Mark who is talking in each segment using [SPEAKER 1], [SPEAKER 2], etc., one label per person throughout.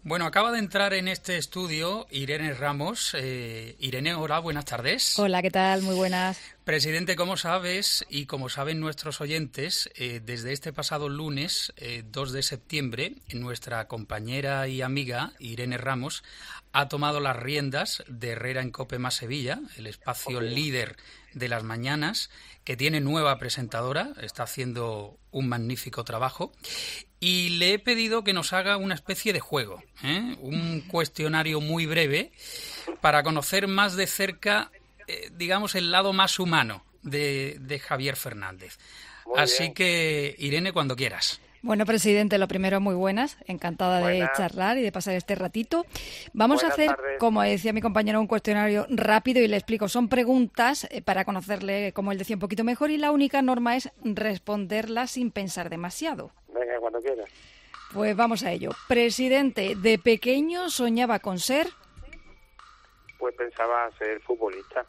[SPEAKER 1] Bueno, acaba de entrar en este estudio Irene Ramos. Irene, hola, buenas tardes.
[SPEAKER 2] Hola, ¿qué tal? Muy buenas.
[SPEAKER 1] Presidente, como sabes y como saben nuestros oyentes, desde este pasado lunes, 2 de septiembre, nuestra compañera y amiga Irene Ramos ha tomado las riendas de Herrera en COPE más Sevilla, el espacio líder de las mañanas, que tiene nueva presentadora, está haciendo un magnífico trabajo. Y le he pedido que nos haga una especie de juego, un cuestionario muy breve para conocer más de cerca, digamos, el lado más humano de Javier Fernández. Así que, Irene, cuando quieras.
[SPEAKER 2] Bueno, presidente, lo primero, muy buenas. Encantada de charlar y de pasar este ratito. Vamos a hacer, como decía mi compañero, un cuestionario rápido y le explico. Son preguntas para conocerle, como él decía, un poquito mejor, y la única norma es responderlas sin pensar demasiado.
[SPEAKER 3] Venga, cuando quieras.
[SPEAKER 2] Pues vamos a ello. Presidente, ¿de pequeño soñaba con ser?
[SPEAKER 3] Pues pensaba ser futbolista.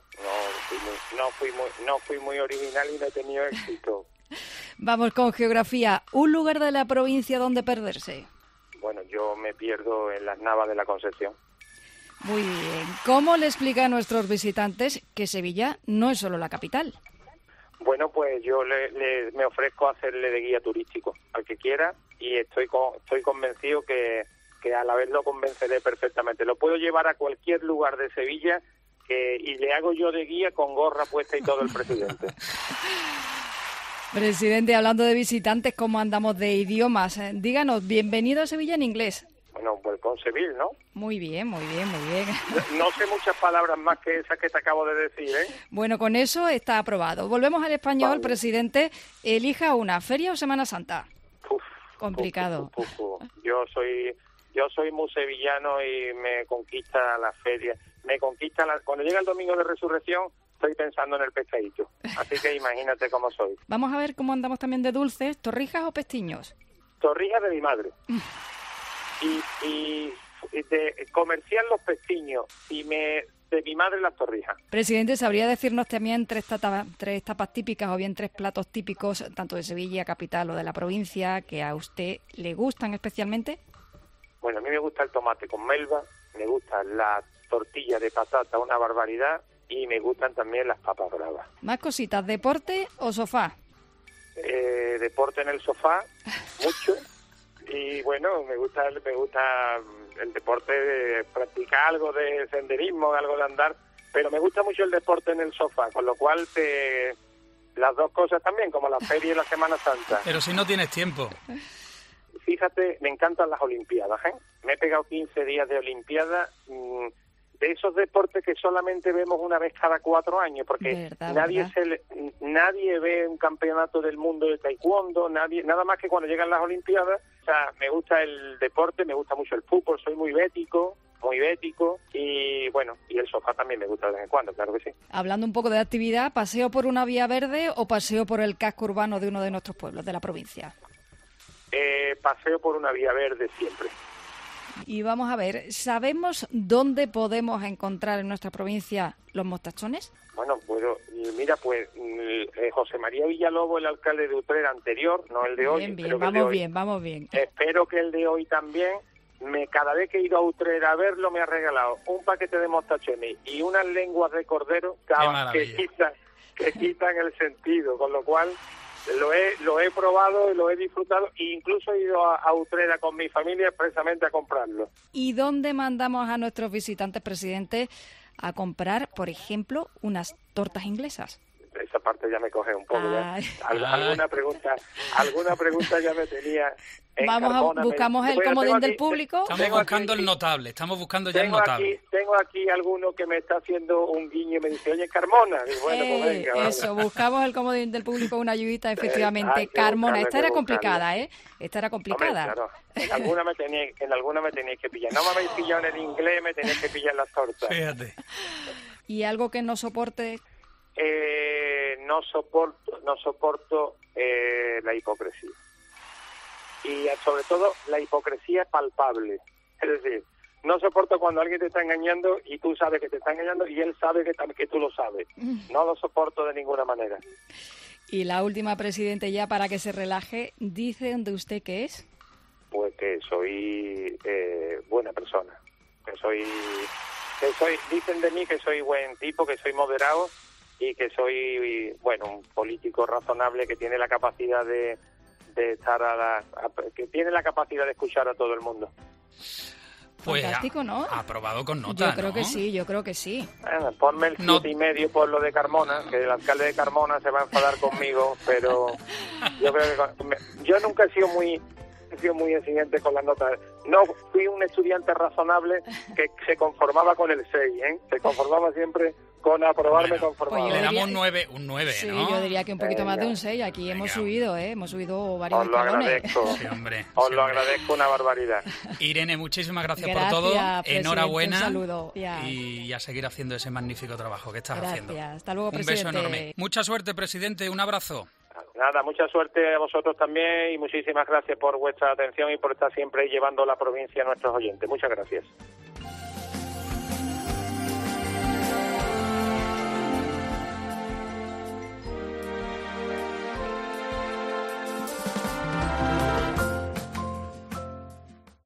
[SPEAKER 3] No fui muy original y no he tenido éxito.
[SPEAKER 2] Vamos con geografía. ¿Un lugar de la provincia donde perderse?
[SPEAKER 3] Bueno, yo me pierdo en las Navas de la Concepción.
[SPEAKER 2] Muy bien. ¿Cómo le explica a nuestros visitantes que Sevilla no es solo la capital?
[SPEAKER 3] Bueno, pues yo me ofrezco a hacerle de guía turístico al que quiera y estoy convencido que a la vez lo convenceré perfectamente. Lo puedo llevar a cualquier lugar de Sevilla y le hago yo de guía con gorra puesta y todo el presidente.
[SPEAKER 2] Presidente, hablando de visitantes, ¿cómo andamos de idiomas? Díganos, bienvenido a Sevilla en inglés.
[SPEAKER 3] Bueno, welcome Seville, ¿no?
[SPEAKER 2] Muy bien, muy bien, muy bien.
[SPEAKER 3] No sé muchas palabras más que esas que te acabo de decir, ¿eh?
[SPEAKER 2] Bueno, con eso está aprobado. Volvemos al español,
[SPEAKER 3] Vale.
[SPEAKER 2] Presidente. Elija una, ¿feria o Semana Santa? Complicado.
[SPEAKER 3] Yo soy muy sevillano y me conquista la feria. Cuando llega el domingo de Resurrección, estoy pensando en el pescadito. Así que imagínate cómo soy.
[SPEAKER 2] Vamos a ver cómo andamos también de dulces. ¿Torrijas o pestiños?
[SPEAKER 3] Torrijas de mi madre. y de comercial los pestiños y de mi madre las torrijas.
[SPEAKER 2] Presidente, ¿sabría decirnos también tres tapas típicas o bien tres platos típicos, tanto de Sevilla, capital o de la provincia, que a usted le gustan especialmente?
[SPEAKER 3] Bueno, a mí me gusta el tomate con melva, me gusta la tortilla de patata, una barbaridad, y me gustan también las papas bravas.
[SPEAKER 2] Más cositas, ¿deporte o sofá?
[SPEAKER 3] Deporte en el sofá, mucho. Y bueno, me gusta el deporte, practicar algo de senderismo, algo de andar, pero me gusta mucho el deporte en el sofá, con lo cual las dos cosas también, como la feria y la Semana Santa.
[SPEAKER 1] Pero si no tienes tiempo.
[SPEAKER 3] Fíjate, me encantan las Olimpiadas, ¿eh? Me he pegado 15 días de Olimpiadas, de esos deportes que solamente vemos una vez cada 4 años, porque nadie ve un campeonato del mundo de taekwondo, nada más que cuando llegan las Olimpiadas. O sea, me gusta el deporte, me gusta mucho el fútbol, soy muy bético, y bueno, y el sofá también me gusta de vez en cuando, claro que sí.
[SPEAKER 2] Hablando un poco de actividad, ¿paseo por una vía verde o paseo por el casco urbano de uno de nuestros pueblos, de la provincia?
[SPEAKER 3] Paseo por una vía verde siempre.
[SPEAKER 2] Y vamos a ver, ¿sabemos dónde podemos encontrar en nuestra provincia los mostachones?
[SPEAKER 3] Bueno, mira, José María Villalobos, el alcalde de Utrera anterior, no el de hoy.
[SPEAKER 2] Vamos bien.
[SPEAKER 3] Espero que el de hoy también. Cada vez que he ido a Utrera a verlo, me ha regalado un paquete de mostachones y unas lenguas de cordero que quitan el sentido, con lo cual lo he probado y lo he disfrutado, e incluso he ido a Utrera con mi familia expresamente a comprarlo.
[SPEAKER 2] ¿Y dónde mandamos a nuestros visitantes, presidente, a comprar, por ejemplo, unas tortas inglesas?
[SPEAKER 3] Esa parte ya me coge un poco. Alguna pregunta ya me tenía.
[SPEAKER 2] Buscamos el comodín del público.
[SPEAKER 1] Estamos buscando el notable, estamos buscando ya el notable.
[SPEAKER 3] Tengo aquí alguno que me está haciendo un guiño y me dice, oye, Carmona. Y bueno, pues venga,
[SPEAKER 2] eso, buscamos el comodín del público, una ayudita, efectivamente. Carmona, esta era complicada, ¿eh? Esta era complicada.
[SPEAKER 3] Hombre, claro. En alguna me tenéis que pillar. No me habéis pillado en el inglés, me tenéis que pillar las tortas.
[SPEAKER 1] Fíjate.
[SPEAKER 2] ¿Y algo que no soporte?
[SPEAKER 3] No soporto la hipocresía. Y sobre todo la hipocresía palpable. Es decir, no soporto cuando alguien te está engañando y tú sabes que te está engañando y él sabe que tú lo sabes. No lo soporto de ninguna manera.
[SPEAKER 2] Y la última, presidente, ya para que se relaje, ¿dice de usted qué es?
[SPEAKER 3] pues que soy buena persona, dicen de mí que soy buen tipo, que soy moderado y que soy, bueno, un político razonable que tiene la capacidad de estar que tiene la capacidad de escuchar a todo el mundo.
[SPEAKER 1] Pues
[SPEAKER 2] fantástico, ¿no?
[SPEAKER 1] Aprobado con nota,
[SPEAKER 2] yo creo que sí.
[SPEAKER 3] Bueno, ponme el 7,5 por lo de Carmona, que el alcalde de Carmona se va a enfadar conmigo, pero yo creo que yo nunca he sido muy exigente con las notas. No, fui un estudiante razonable que se conformaba con el 6, Se conformaba siempre con aprobarme, conformaba.
[SPEAKER 1] Pues le damos un 9,
[SPEAKER 2] sí,
[SPEAKER 1] ¿no?
[SPEAKER 2] yo diría que un poquito más de un 6. Aquí hemos subido varios escalones.
[SPEAKER 3] Sí, hombre. Os lo agradezco una barbaridad.
[SPEAKER 1] Irene, muchísimas gracias por todo. Enhorabuena.
[SPEAKER 2] Un saludo.
[SPEAKER 1] Y a seguir haciendo ese magnífico trabajo que estás haciendo.
[SPEAKER 2] Hasta luego, presidente.
[SPEAKER 1] Un beso enorme. Mucha suerte, presidente. Un abrazo.
[SPEAKER 3] Nada, mucha suerte a vosotros también y muchísimas gracias por vuestra atención y por estar siempre llevando la provincia a nuestros oyentes. Muchas gracias.